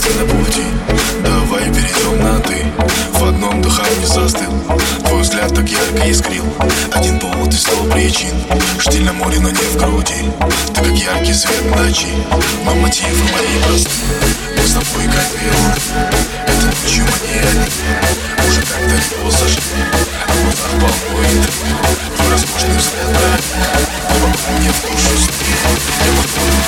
на пути, давай перейдем на ты. В одном дыхании застыл, твой взгляд так ярко искрил. Один повод и 100 причин, штиль на море, но не в груди. Ты как яркий свет ночи, но мотивы мои просты. Мы с тобой как белый, это ночью мы не одни. Уже так далеко зашли, а в глазах полно интриг. Твой роскошный взгляд, глубоко мне в душу стыд. Я подходу